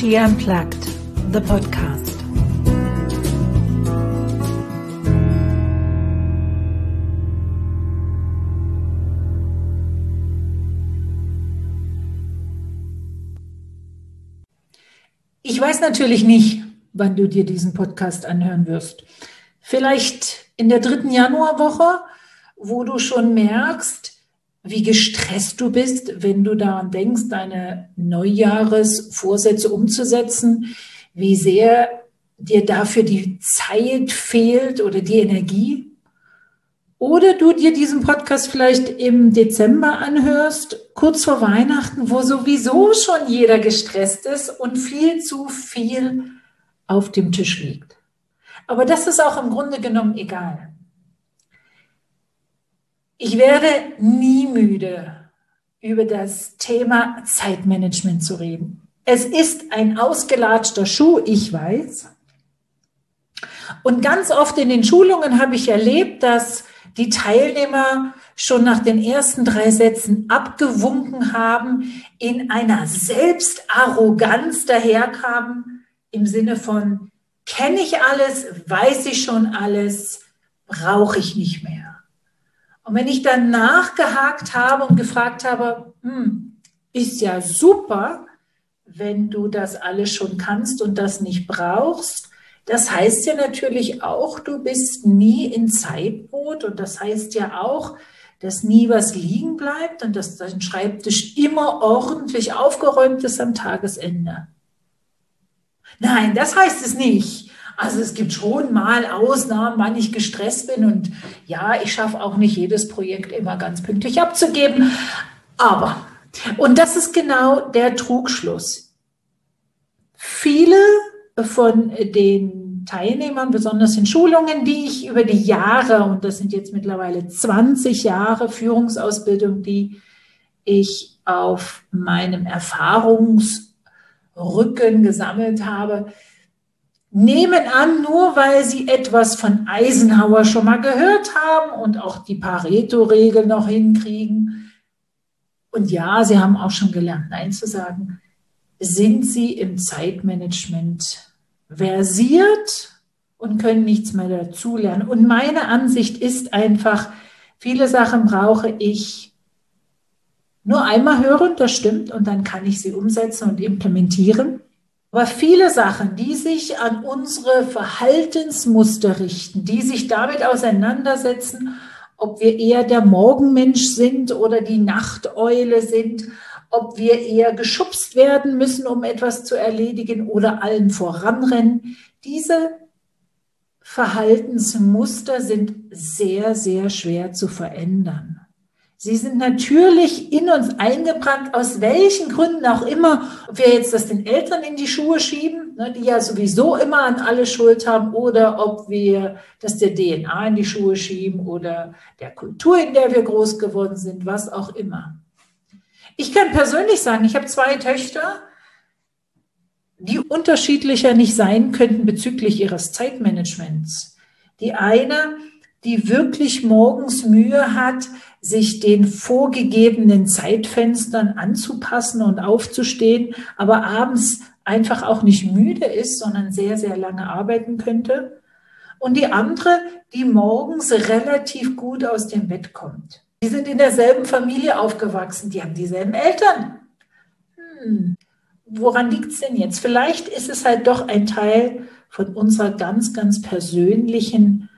Tea Unplugged, the podcast. Ich weiß natürlich nicht, wann du dir diesen Podcast anhören wirst. Vielleicht in der 3. Januarwoche, wo du schon merkst, wie gestresst du bist, wenn du daran denkst, deine Neujahresvorsätze umzusetzen, wie sehr dir dafür die Zeit fehlt oder die Energie. Oder du dir diesen Podcast vielleicht im Dezember anhörst, kurz vor Weihnachten, wo sowieso schon jeder gestresst ist und viel zu viel auf dem Tisch liegt. Aber das ist auch im Grunde genommen egal. Ich werde nie müde, über das Thema Zeitmanagement zu reden. Es ist ein ausgelatschter Schuh, ich weiß. Und ganz oft in den Schulungen habe ich erlebt, dass die Teilnehmer schon nach den ersten 3 Sätzen abgewunken haben, in einer Selbstarroganz daherkamen, im Sinne von, kenne ich alles, weiß ich schon alles, brauche ich nicht mehr. Und wenn ich dann nachgehakt habe und gefragt habe, ist ja super, wenn du das alles schon kannst und das nicht brauchst, das heißt ja natürlich auch, du bist nie in Zeitnot und das heißt ja auch, dass nie was liegen bleibt und dass dein Schreibtisch immer ordentlich aufgeräumt ist am Tagesende. Nein, das heißt es nicht. Also es gibt schon mal Ausnahmen, wann ich gestresst bin und ja, ich schaffe auch nicht jedes Projekt immer ganz pünktlich abzugeben. Aber, und das ist genau der Trugschluss. Viele von den Teilnehmern, besonders in Schulungen, die ich über die Jahre, und das sind jetzt mittlerweile 20 Jahre Führungsausbildung, die ich auf meinem Erfahrungsrücken gesammelt habe, nehmen an, nur weil sie etwas von Eisenhower schon mal gehört haben und auch die Pareto-Regel noch hinkriegen. Und ja, sie haben auch schon gelernt, Nein zu sagen. Sind sie im Zeitmanagement versiert und können nichts mehr dazulernen. Und meine Ansicht ist einfach, viele Sachen brauche ich nur einmal hören, das stimmt, und dann kann ich sie umsetzen und implementieren. Aber viele Sachen, die sich an unsere Verhaltensmuster richten, die sich damit auseinandersetzen, ob wir eher der Morgenmensch sind oder die Nachteule sind, ob wir eher geschubst werden müssen, um etwas zu erledigen oder allen voranrennen. Diese Verhaltensmuster sind sehr, sehr schwer zu verändern. Sie sind natürlich in uns eingebrannt, aus welchen Gründen auch immer, ob wir jetzt das den Eltern in die Schuhe schieben, die ja sowieso immer an alle Schuld haben, oder ob wir das der DNA in die Schuhe schieben oder der Kultur, in der wir groß geworden sind, was auch immer. Ich kann persönlich sagen, ich habe 2 Töchter, die unterschiedlicher nicht sein könnten bezüglich ihres Zeitmanagements. Die eine, die wirklich morgens Mühe hat, sich den vorgegebenen Zeitfenstern anzupassen und aufzustehen, aber abends einfach auch nicht müde ist, sondern sehr, sehr lange arbeiten könnte. Und die andere, die morgens relativ gut aus dem Bett kommt. Die sind in derselben Familie aufgewachsen, die haben dieselben Eltern. Woran liegt es denn jetzt? Vielleicht ist es halt doch ein Teil von unserer ganz, ganz persönlichen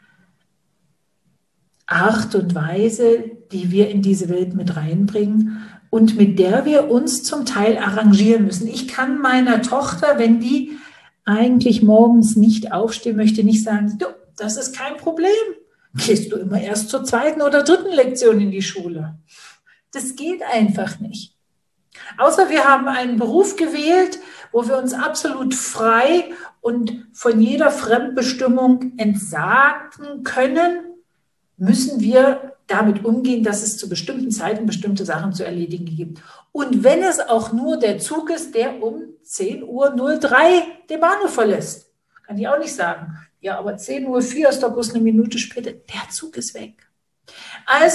Art und Weise, die wir in diese Welt mit reinbringen und mit der wir uns zum Teil arrangieren müssen. Ich kann meiner Tochter, wenn die eigentlich morgens nicht aufstehen möchte, nicht sagen, du, das ist kein Problem. Gehst du immer erst zur 2. oder 3. Lektion in die Schule. Das geht einfach nicht. Außer wir haben einen Beruf gewählt, wo wir uns absolut frei und von jeder Fremdbestimmung entsagen können, müssen wir damit umgehen, dass es zu bestimmten Zeiten bestimmte Sachen zu erledigen gibt. Und wenn es auch nur der Zug ist, der um 10:03 Uhr den Bahnhof verlässt, kann ich auch nicht sagen. Ja, aber 10:04 Uhr ist doch bloß eine Minute später. Der Zug ist weg. Also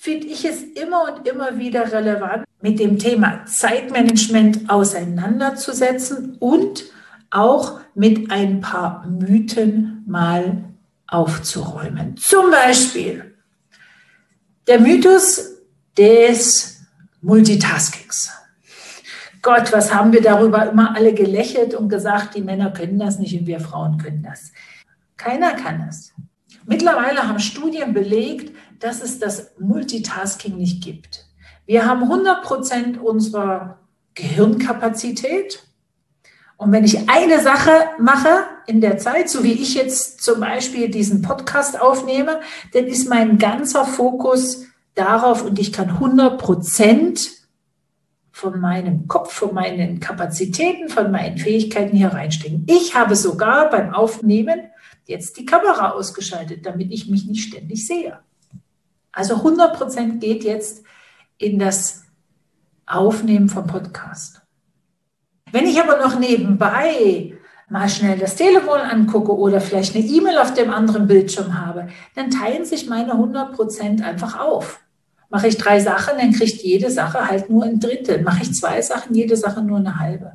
finde ich es immer und immer wieder relevant, mit dem Thema Zeitmanagement auseinanderzusetzen und auch mit ein paar Mythen mal aufzuräumen. Zum Beispiel der Mythos des Multitaskings. Gott, was haben wir darüber immer alle gelächelt und gesagt, die Männer können das nicht und wir Frauen können das. Keiner kann es. Mittlerweile haben Studien belegt, dass es das Multitasking nicht gibt. Wir haben 100% unserer Gehirnkapazität. Und wenn ich eine Sache mache in der Zeit, so wie ich jetzt zum Beispiel diesen Podcast aufnehme, dann ist mein ganzer Fokus darauf und ich kann 100% von meinem Kopf, von meinen Kapazitäten, von meinen Fähigkeiten hier reinstecken. Ich habe sogar beim Aufnehmen jetzt die Kamera ausgeschaltet, damit ich mich nicht ständig sehe. Also 100% geht jetzt in das Aufnehmen vom Podcast. Wenn ich aber noch nebenbei mal schnell das Telefon angucke oder vielleicht eine E-Mail auf dem anderen Bildschirm habe, dann teilen sich meine 100% einfach auf. Mache ich 3 Sachen, dann kriegt jede Sache halt nur ein Drittel. Mache ich 2 Sachen, jede Sache nur eine halbe.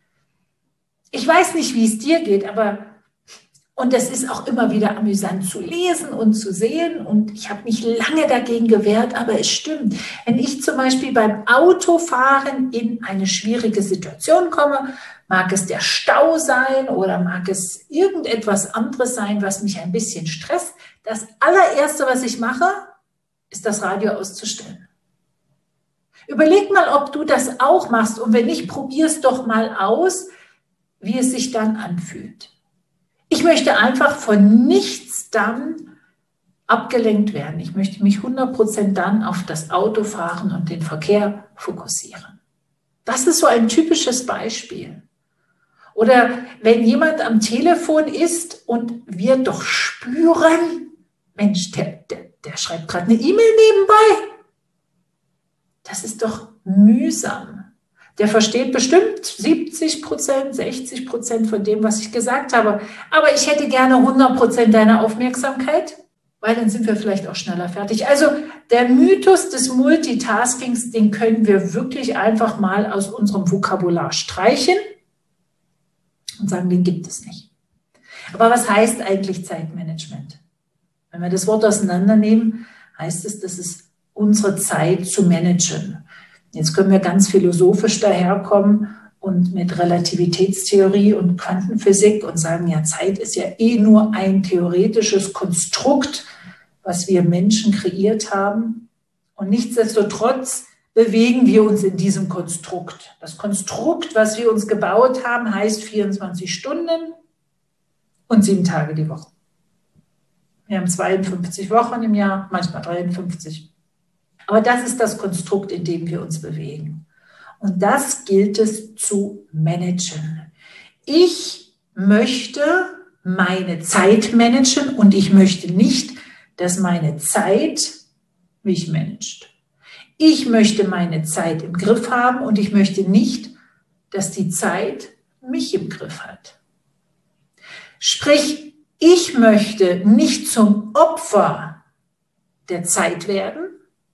Ich weiß nicht, wie es dir geht, aber und es ist auch immer wieder amüsant zu lesen und zu sehen. Und ich habe mich lange dagegen gewehrt, aber es stimmt. Wenn ich zum Beispiel beim Autofahren in eine schwierige Situation komme, mag es der Stau sein oder mag es irgendetwas anderes sein, was mich ein bisschen stresst. Das allererste, was ich mache, ist das Radio auszustellen. Überleg mal, ob du das auch machst. Und wenn nicht, probier es doch mal aus, wie es sich dann anfühlt. Ich möchte einfach von nichts dann abgelenkt werden. Ich möchte mich 100% dann auf das Autofahren und den Verkehr fokussieren. Das ist so ein typisches Beispiel. Oder wenn jemand am Telefon ist und wir doch spüren, Mensch, der schreibt gerade eine E-Mail nebenbei. Das ist doch mühsam. Der versteht bestimmt 70%, 60% von dem, was ich gesagt habe. Aber ich hätte gerne 100% deiner Aufmerksamkeit, weil dann sind wir vielleicht auch schneller fertig. Also der Mythos des Multitaskings, den können wir wirklich einfach mal aus unserem Vokabular streichen und sagen, den gibt es nicht. Aber was heißt eigentlich Zeitmanagement? Wenn wir das Wort auseinandernehmen, heißt es, das ist unsere Zeit zu managen. Jetzt können wir ganz philosophisch daherkommen und mit Relativitätstheorie und Quantenphysik und sagen, ja, Zeit ist ja eh nur ein theoretisches Konstrukt, was wir Menschen kreiert haben. Und nichtsdestotrotz bewegen wir uns in diesem Konstrukt. Das Konstrukt, was wir uns gebaut haben, heißt 24 Stunden und 7 Tage die Woche. Wir haben 52 Wochen im Jahr, manchmal 53. Aber das ist das Konstrukt, in dem wir uns bewegen. Und das gilt es zu managen. Ich möchte meine Zeit managen und ich möchte nicht, dass meine Zeit mich managt. Ich möchte meine Zeit im Griff haben und ich möchte nicht, dass die Zeit mich im Griff hat. Sprich, ich möchte nicht zum Opfer der Zeit werden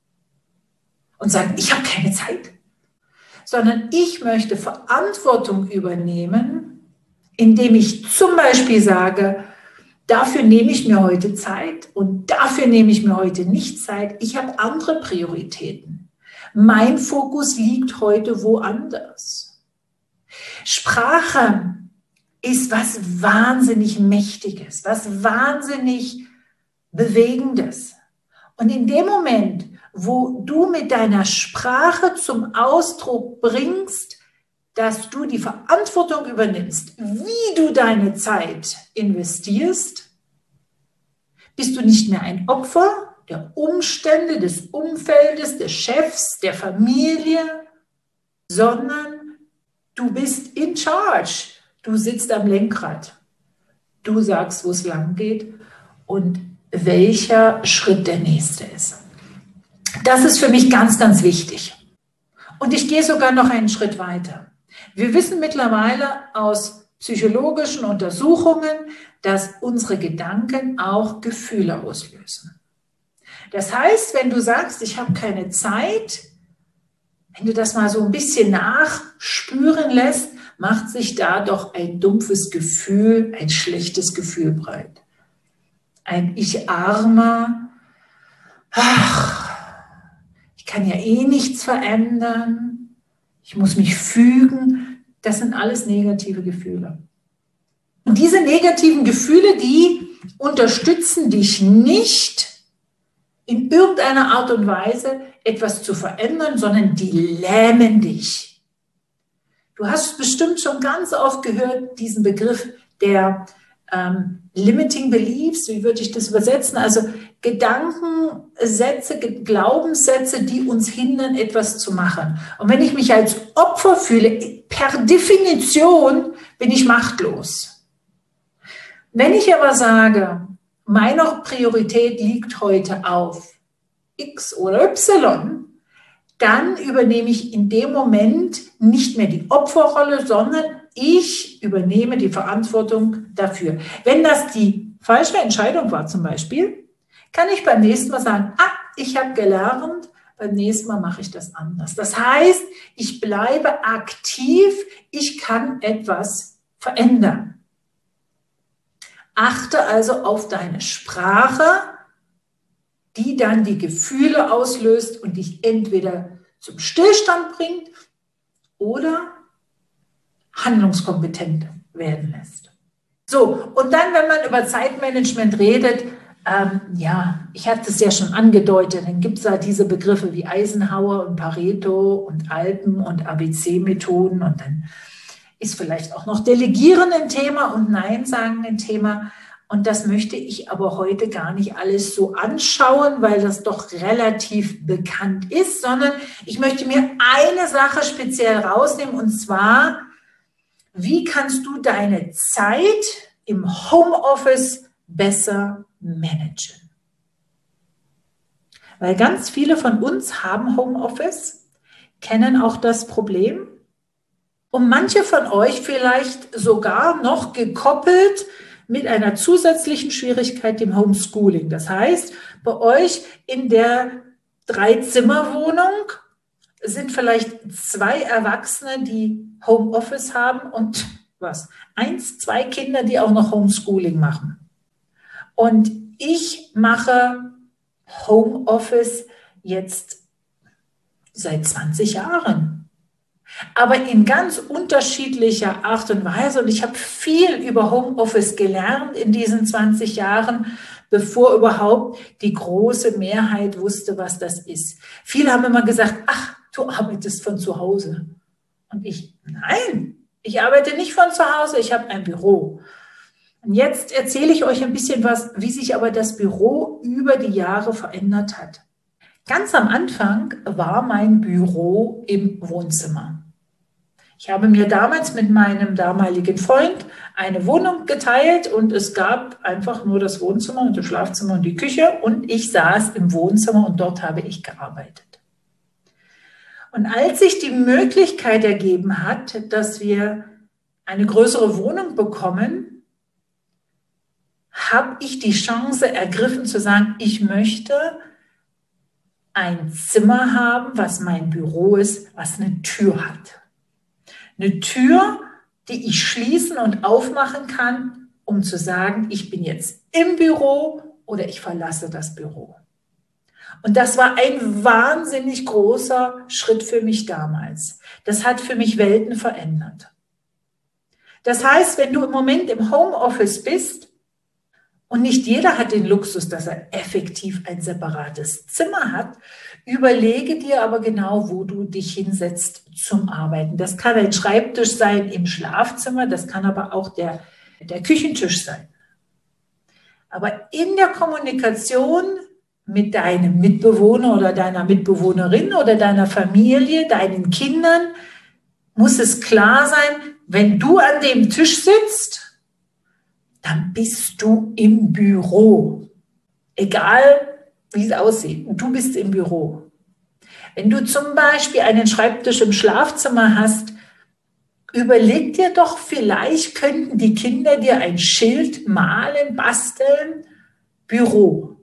und sagen, ich habe keine Zeit, sondern ich möchte Verantwortung übernehmen, indem ich zum Beispiel sage, dafür nehme ich mir heute Zeit und dafür nehme ich mir heute nicht Zeit. Ich habe andere Prioritäten. Mein Fokus liegt heute woanders. Sprache ist was wahnsinnig Mächtiges, was wahnsinnig Bewegendes. Und in dem Moment, wo du mit deiner Sprache zum Ausdruck bringst, dass du die Verantwortung übernimmst, wie du deine Zeit investierst, bist du nicht mehr ein Opfer der Umstände, des Umfeldes, des Chefs, der Familie, sondern du bist in charge. Du sitzt am Lenkrad. Du sagst, wo es lang geht und welcher Schritt der nächste ist. Das ist für mich ganz, ganz wichtig. Und ich gehe sogar noch einen Schritt weiter. Wir wissen mittlerweile aus psychologischen Untersuchungen, dass unsere Gedanken auch Gefühle auslösen. Das heißt, wenn du sagst, ich habe keine Zeit, wenn du das mal so ein bisschen nachspüren lässt, macht sich da doch ein dumpfes Gefühl, ein schlechtes Gefühl breit. Ein Ich Armer, ach, ich kann ja eh nichts verändern, ich muss mich fügen, das sind alles negative Gefühle. Und diese negativen Gefühle, die unterstützen dich nicht in irgendeiner Art und Weise etwas zu verändern, sondern die lähmen dich. Du hast bestimmt schon ganz oft gehört, diesen Begriff der Limiting Beliefs, wie würde ich das übersetzen? Also Gedankensätze, Glaubenssätze, die uns hindern, etwas zu machen. Und wenn ich mich als Opfer fühle, per Definition bin ich machtlos. Wenn ich aber sage, meine Priorität liegt heute auf X oder Y, dann übernehme ich in dem Moment nicht mehr die Opferrolle, sondern ich übernehme die Verantwortung dafür. Wenn das die falsche Entscheidung war zum Beispiel, kann ich beim nächsten Mal sagen, ich habe gelernt, beim nächsten Mal mache ich das anders. Das heißt, ich bleibe aktiv, ich kann etwas verändern. Achte also auf deine Sprache, die dann die Gefühle auslöst und dich entweder zum Stillstand bringt oder handlungskompetent werden lässt. So, und dann, wenn man über Zeitmanagement redet, ich hatte es ja schon angedeutet, dann gibt es da diese Begriffe wie Eisenhower und Pareto und Alpen und ABC-Methoden und dann ist vielleicht auch noch Delegieren ein Thema und Nein sagen ein Thema. Und das möchte ich aber heute gar nicht alles so anschauen, weil das doch relativ bekannt ist, sondern ich möchte mir eine Sache speziell rausnehmen und zwar, wie kannst du deine Zeit im Homeoffice besser managen? Weil ganz viele von uns haben Homeoffice, kennen auch das Problem und manche von euch vielleicht sogar noch gekoppelt mit einer zusätzlichen Schwierigkeit, dem Homeschooling. Das heißt, bei euch in der 3-Zimmer-Wohnung sind vielleicht 2 Erwachsene, die Homeoffice haben und 1, 2 Kinder, die auch noch Homeschooling machen. Und ich mache Homeoffice jetzt seit 20 Jahren. Aber in ganz unterschiedlicher Art und Weise. Und ich habe viel über Homeoffice gelernt in diesen 20 Jahren, bevor überhaupt die große Mehrheit wusste, was das ist. Viele haben immer gesagt, du arbeitest von zu Hause. Und nein, ich arbeite nicht von zu Hause, ich habe ein Büro. Und jetzt erzähle ich euch ein bisschen was, wie sich aber das Büro über die Jahre verändert hat. Ganz am Anfang war mein Büro im Wohnzimmer. Ich habe mir damals mit meinem damaligen Freund eine Wohnung geteilt und es gab einfach nur das Wohnzimmer und das Schlafzimmer und die Küche und ich saß im Wohnzimmer und dort habe ich gearbeitet. Und als sich die Möglichkeit ergeben hat, dass wir eine größere Wohnung bekommen, habe ich die Chance ergriffen zu sagen, ich möchte ein Zimmer haben, was mein Büro ist, was eine Tür hat. Eine Tür, die ich schließen und aufmachen kann, um zu sagen, ich bin jetzt im Büro oder ich verlasse das Büro. Und das war ein wahnsinnig großer Schritt für mich damals. Das hat für mich Welten verändert. Das heißt, wenn du im Moment im Homeoffice bist und nicht jeder hat den Luxus, dass er effektiv ein separates Zimmer hat, überlege dir aber genau, wo du dich hinsetzt zum Arbeiten. Das kann ein Schreibtisch sein im Schlafzimmer, das kann aber auch der Küchentisch sein. Aber in der Kommunikation mit deinem Mitbewohner oder deiner Mitbewohnerin oder deiner Familie, deinen Kindern, muss es klar sein, wenn du an dem Tisch sitzt, dann bist du im Büro. Egal, wie es aussieht. Du bist im Büro. Wenn du zum Beispiel einen Schreibtisch im Schlafzimmer hast, überleg dir doch, vielleicht könnten die Kinder dir ein Schild malen, basteln, Büro.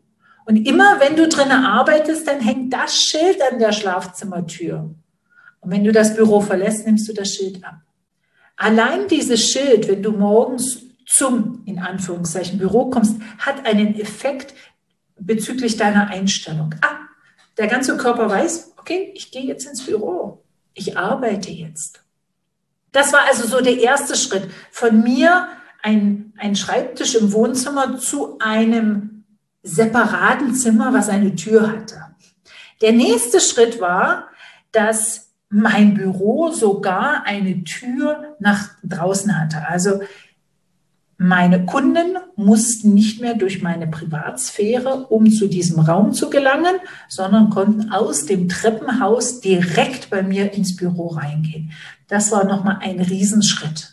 Und immer wenn du drinnen arbeitest, dann hängt das Schild an der Schlafzimmertür. Und wenn du das Büro verlässt, nimmst du das Schild ab. Allein dieses Schild, wenn du morgens zum, in Anführungszeichen, Büro kommst, hat einen Effekt bezüglich deiner Einstellung. Der ganze Körper weiß, okay, ich gehe jetzt ins Büro. Ich arbeite jetzt. Das war also so der erste Schritt. Von mir ein Schreibtisch im Wohnzimmer zu einem separaten Zimmer, was eine Tür hatte. Der nächste Schritt war, dass mein Büro sogar eine Tür nach draußen hatte. Also meine Kunden mussten nicht mehr durch meine Privatsphäre, um zu diesem Raum zu gelangen, sondern konnten aus dem Treppenhaus direkt bei mir ins Büro reingehen. Das war nochmal ein Riesenschritt.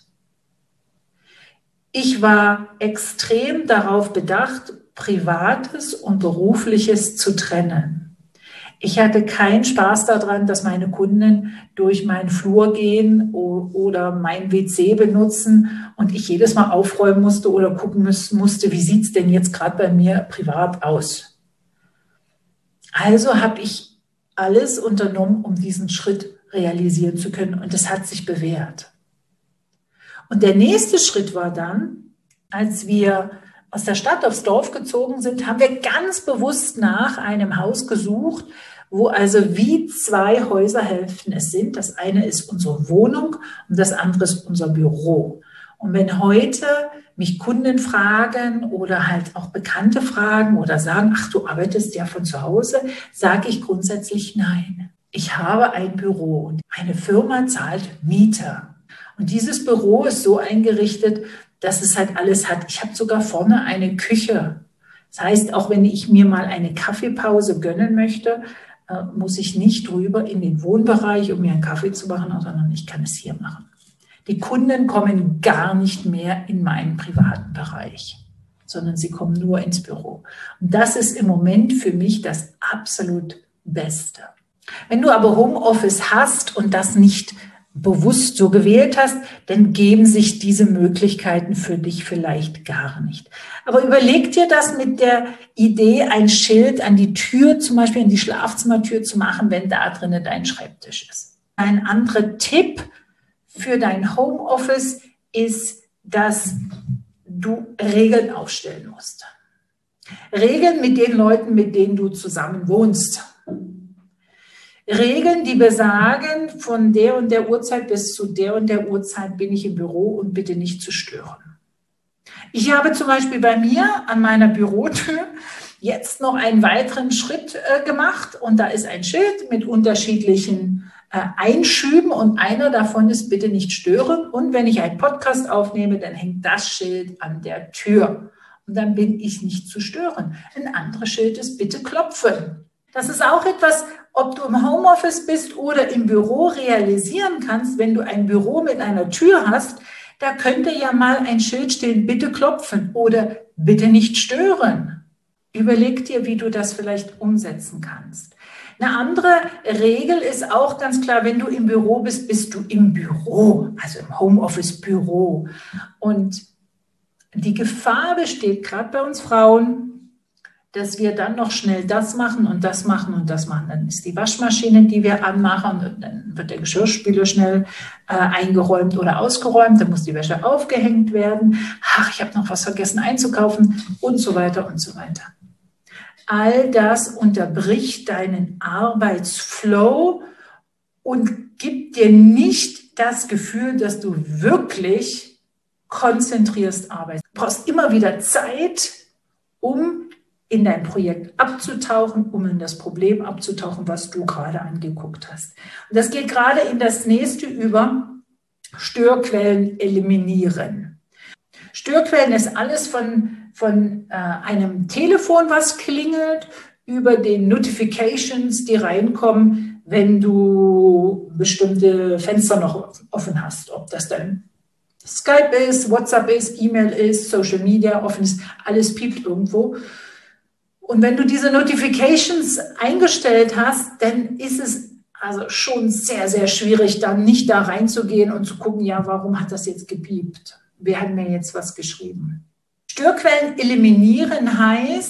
Ich war extrem darauf bedacht, Privates und Berufliches zu trennen. Ich hatte keinen Spaß daran, dass meine Kunden durch meinen Flur gehen oder mein WC benutzen und ich jedes Mal aufräumen musste oder gucken musste, wie sieht es denn jetzt gerade bei mir privat aus. Also habe ich alles unternommen, um diesen Schritt realisieren zu können, und es hat sich bewährt. Und der nächste Schritt war dann, als wir aus der Stadt aufs Dorf gezogen sind, haben wir ganz bewusst nach einem Haus gesucht, wo also wie zwei Häuserhälften es sind. Das eine ist unsere Wohnung und das andere ist unser Büro. Und wenn heute mich Kunden fragen oder halt auch Bekannte fragen oder sagen, ach, du arbeitest ja von zu Hause, sage ich grundsätzlich nein. Ich habe ein Büro und eine Firma zahlt Miete. Und dieses Büro ist so eingerichtet, dass es halt alles hat. Ich habe sogar vorne eine Küche. Das heißt, auch wenn ich mir mal eine Kaffeepause gönnen möchte, muss ich nicht rüber in den Wohnbereich, um mir einen Kaffee zu machen, sondern ich kann es hier machen. Die Kunden kommen gar nicht mehr in meinen privaten Bereich, sondern sie kommen nur ins Büro. Und das ist im Moment für mich das absolut Beste. Wenn du aber Homeoffice hast und das nicht bewusst so gewählt hast, dann geben sich diese Möglichkeiten für dich vielleicht gar nicht. Aber überleg dir das mit der Idee, ein Schild an die Tür, zum Beispiel an die Schlafzimmertür zu machen, wenn da drinnen dein Schreibtisch ist. Ein anderer Tipp für dein Homeoffice ist, dass du Regeln aufstellen musst. Regeln mit den Leuten, mit denen du zusammen wohnst. Regeln, die besagen, von der und der Uhrzeit bis zu der und der Uhrzeit bin ich im Büro und bitte nicht zu stören. Ich habe zum Beispiel bei mir an meiner Bürotür jetzt noch einen weiteren Schritt gemacht und da ist ein Schild mit unterschiedlichen Einschüben und einer davon ist bitte nicht stören, und wenn ich einen Podcast aufnehme, dann hängt das Schild an der Tür und dann bin ich nicht zu stören. Ein anderes Schild ist bitte klopfen. Das ist auch etwas, ob du im Homeoffice bist oder im Büro realisieren kannst. Wenn du ein Büro mit einer Tür hast, da könnte ja mal ein Schild stehen, bitte klopfen oder bitte nicht stören. Überleg dir, wie du das vielleicht umsetzen kannst. Eine andere Regel ist auch ganz klar, wenn du im Büro bist, bist du im Büro, also im Homeoffice-Büro. Und die Gefahr besteht gerade bei uns Frauen, dass wir dann noch schnell das machen und das machen und das machen. Dann ist die Waschmaschine, die wir anmachen, und dann wird der Geschirrspüler schnell eingeräumt oder ausgeräumt, dann muss die Wäsche aufgehängt werden. Ach, ich habe noch was vergessen einzukaufen und so weiter und so weiter. All das unterbricht deinen Arbeitsflow und gibt dir nicht das Gefühl, dass du wirklich konzentrierst arbeitest. Du brauchst immer wieder Zeit, um in dein Projekt abzutauchen, um in das Problem abzutauchen, was du gerade angeguckt hast. Und das geht gerade in das nächste über: Störquellen eliminieren. Störquellen ist alles von einem Telefon, was klingelt, über den Notifications, die reinkommen, wenn du bestimmte Fenster noch offen hast. Ob das dann Skype ist, WhatsApp ist, E-Mail ist, Social Media offen ist, alles piept irgendwo. Und wenn du diese Notifications eingestellt hast, dann ist es also schon sehr, sehr schwierig, dann nicht da reinzugehen und zu gucken, ja, warum hat das jetzt gepiept? Wer hat mir jetzt was geschrieben? Störquellen eliminieren heißt,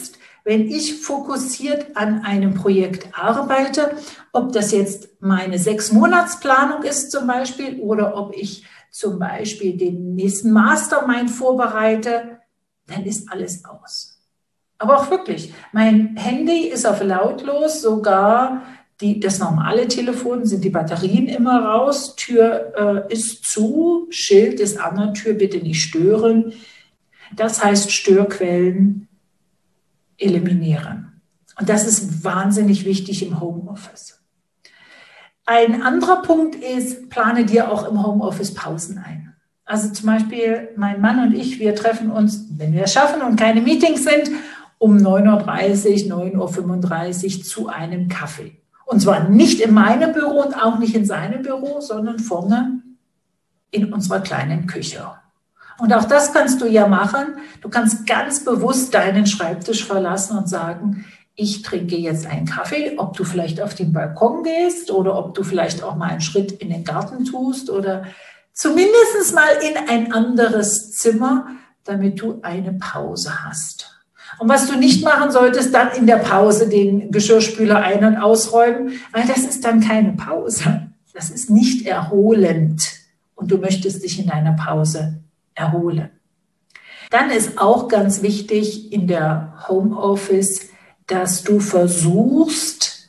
wenn ich fokussiert an einem Projekt arbeite, ob das jetzt meine 6-Monats-Planung ist zum Beispiel oder ob ich zum Beispiel den nächsten Mastermind vorbereite, dann ist alles aus. Aber auch wirklich, mein Handy ist auf lautlos, sogar das normale Telefon, sind die Batterien immer raus, Tür ist zu, Schild ist an der Tür, bitte nicht stören. Das heißt, Störquellen eliminieren. Und das ist wahnsinnig wichtig im Homeoffice. Ein anderer Punkt ist, plane dir auch im Homeoffice Pausen ein. Also zum Beispiel mein Mann und ich, wir treffen uns, wenn wir es schaffen und keine Meetings sind, um 9:30 Uhr, 9:35 Uhr zu einem Kaffee. Und zwar nicht in meinem Büro und auch nicht in seinem Büro, sondern vorne in unserer kleinen Küche. Und auch das kannst du ja machen. Du kannst ganz bewusst deinen Schreibtisch verlassen und sagen, ich trinke jetzt einen Kaffee, ob du vielleicht auf den Balkon gehst oder ob du vielleicht auch mal einen Schritt in den Garten tust oder zumindest mal in ein anderes Zimmer, damit du eine Pause hast. Und was du nicht machen solltest, dann in der Pause den Geschirrspüler ein- und ausräumen, weil das ist dann keine Pause. Das ist nicht erholend und du möchtest dich in deiner Pause erholen. Dann ist auch ganz wichtig in der Homeoffice, dass du versuchst,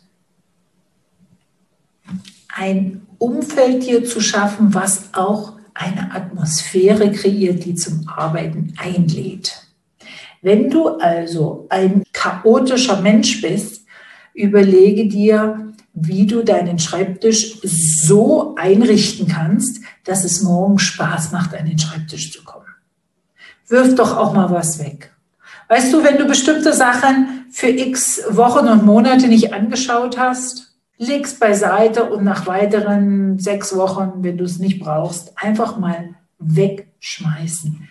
ein Umfeld dir zu schaffen, was auch eine Atmosphäre kreiert, die zum Arbeiten einlädt. Wenn du also ein chaotischer Mensch bist, überlege dir, wie du deinen Schreibtisch so einrichten kannst, dass es morgen Spaß macht, an den Schreibtisch zu kommen. Wirf doch auch mal was weg. Weißt du, wenn du bestimmte Sachen für x Wochen und Monate nicht angeschaut hast, leg's beiseite und nach weiteren 6 Wochen, wenn du es nicht brauchst, einfach mal wegschmeißen.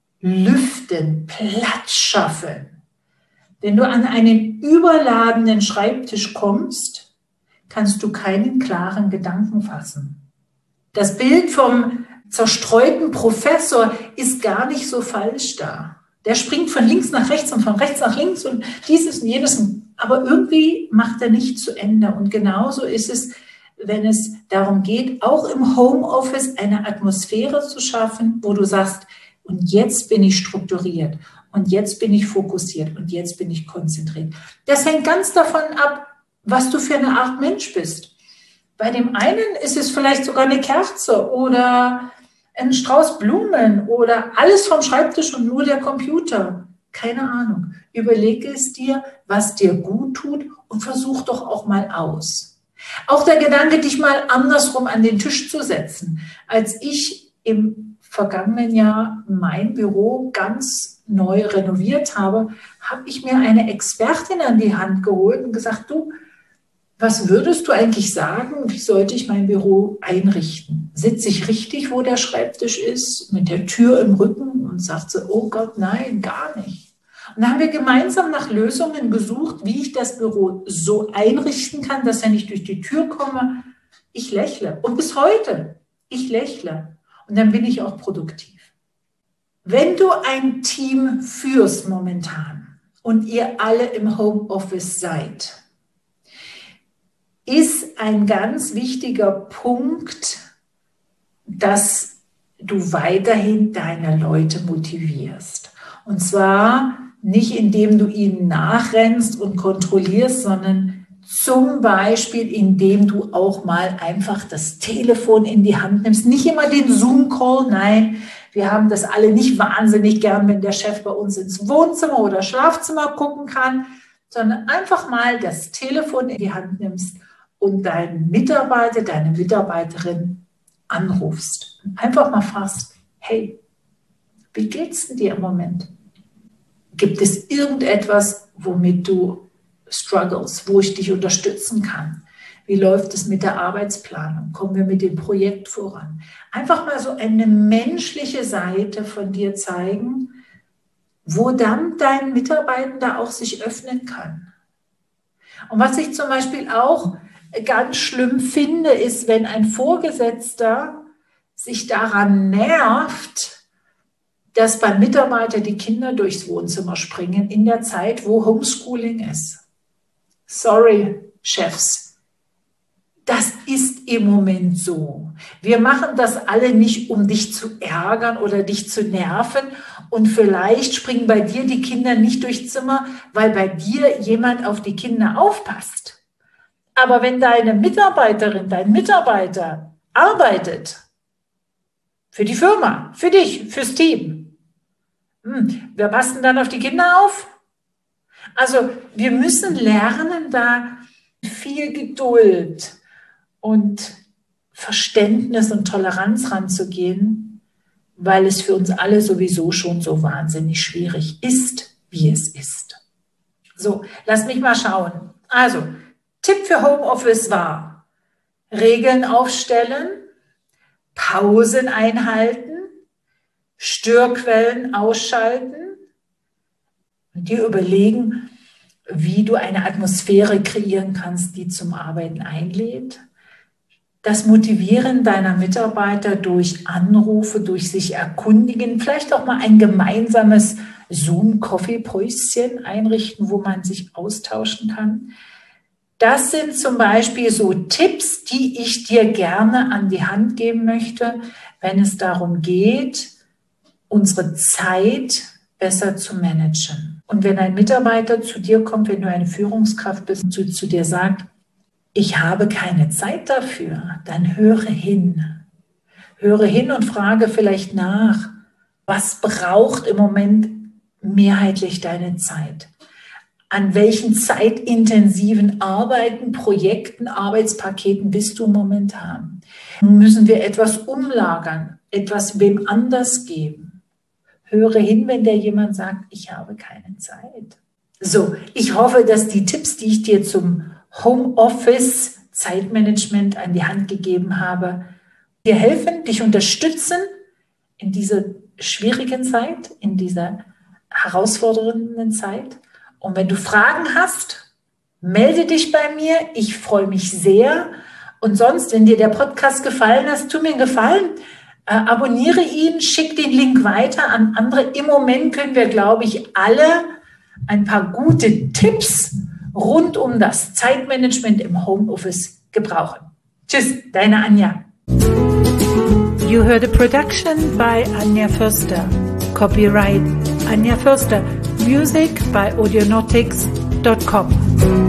Lüften, Platz schaffen. Wenn du an einen überladenen Schreibtisch kommst, kannst du keinen klaren Gedanken fassen. Das Bild vom zerstreuten Professor ist gar nicht so falsch da. Der springt von links nach rechts und von rechts nach links und dieses und jenes. Aber irgendwie macht er nicht zu Ende. Und genauso ist es, wenn es darum geht, auch im Homeoffice eine Atmosphäre zu schaffen, wo du sagst, und jetzt bin ich strukturiert und jetzt bin ich fokussiert und jetzt bin ich konzentriert. Das hängt ganz davon ab, was du für eine Art Mensch bist. Bei dem einen ist es vielleicht sogar eine Kerze oder ein Strauß Blumen oder alles vom Schreibtisch und nur der Computer. Keine Ahnung. Überlege es dir, was dir gut tut und versuch doch auch mal aus. Auch der Gedanke, dich mal andersrum an den Tisch zu setzen. Als ich im vergangenen Jahr mein Büro ganz neu renoviert habe, habe ich mir eine Expertin an die Hand geholt und gesagt, du, was würdest du eigentlich sagen, wie sollte ich mein Büro einrichten? Sitze ich richtig, wo der Schreibtisch ist, mit der Tür im Rücken und sagt sie, oh Gott, nein, gar nicht. Und dann haben wir gemeinsam nach Lösungen gesucht, wie ich das Büro so einrichten kann, dass wenn ich durch die Tür komme, ich lächle. Und bis heute, ich lächle. Und dann bin ich auch produktiv. Wenn du ein Team führst momentan und ihr alle im Homeoffice seid, ist ein ganz wichtiger Punkt, dass du weiterhin deine Leute motivierst. Und zwar nicht, indem du ihnen nachrennst und kontrollierst, sondern zum Beispiel, indem du auch mal einfach das Telefon in die Hand nimmst. Nicht immer den Zoom-Call, nein, wir haben das alle nicht wahnsinnig gern, wenn der Chef bei uns ins Wohnzimmer oder Schlafzimmer gucken kann, sondern einfach mal das Telefon in die Hand nimmst und deinen Mitarbeiter, deine Mitarbeiterin anrufst. Und einfach mal fragst, hey, wie geht's denn dir im Moment? Gibt es irgendetwas, womit du struggles, wo ich dich unterstützen kann? Wie läuft es mit der Arbeitsplanung? Kommen wir mit dem Projekt voran? Einfach mal so eine menschliche Seite von dir zeigen, wo dann dein Mitarbeitender auch sich öffnen kann. Und was ich zum Beispiel auch ganz schlimm finde, ist, wenn ein Vorgesetzter sich daran nervt, dass beim Mitarbeiter die Kinder durchs Wohnzimmer springen in der Zeit, wo Homeschooling ist. Sorry, Chefs. Das ist im Moment so. Wir machen das alle nicht, um dich zu ärgern oder dich zu nerven. Und vielleicht springen bei dir die Kinder nicht durchs Zimmer, weil bei dir jemand auf die Kinder aufpasst. Aber wenn deine Mitarbeiterin, dein Mitarbeiter arbeitet, für die Firma, für dich, fürs Team, wer passt denn dann auf die Kinder auf? Also wir müssen lernen, da viel Geduld und Verständnis und Toleranz ranzugehen, weil es für uns alle sowieso schon so wahnsinnig schwierig ist, wie es ist. So, lass mich mal schauen. Also, Tipp für Homeoffice war, Regeln aufstellen, Pausen einhalten, Störquellen ausschalten und dir überlegen, wie du eine Atmosphäre kreieren kannst, die zum Arbeiten einlädt. Das Motivieren deiner Mitarbeiter durch Anrufe, durch sich erkundigen, vielleicht auch mal ein gemeinsames Zoom-Coffee-Päuschen einrichten, wo man sich austauschen kann. Das sind zum Beispiel so Tipps, die ich dir gerne an die Hand geben möchte, wenn es darum geht, unsere Zeit besser zu managen. Und wenn ein Mitarbeiter zu dir kommt, wenn du eine Führungskraft bist, und zu dir sagt, ich habe keine Zeit dafür, dann höre hin. Höre hin und frage vielleicht nach, was braucht im Moment mehrheitlich deine Zeit? An welchen zeitintensiven Arbeiten, Projekten, Arbeitspaketen bist du momentan? Müssen wir etwas umlagern, etwas wem anders geben? Höre hin, wenn dir jemand sagt, ich habe keine Zeit. So, ich hoffe, dass die Tipps, die ich dir zum Homeoffice Zeitmanagement an die Hand gegeben habe, dir helfen, dich unterstützen in dieser schwierigen Zeit, in dieser herausfordernden Zeit. Und wenn du Fragen hast, melde dich bei mir. Ich freue mich sehr. Und sonst, wenn dir der Podcast gefallen hat, tu mir einen Gefallen. Abonniere ihn, schick den Link weiter an andere. Im Moment können wir, glaube ich, alle ein paar gute Tipps rund um das Zeitmanagement im Homeoffice gebrauchen. Tschüss, deine Anja. You heard a production by Anja Förster. Copyright Anja Förster. Music by audionautics.com.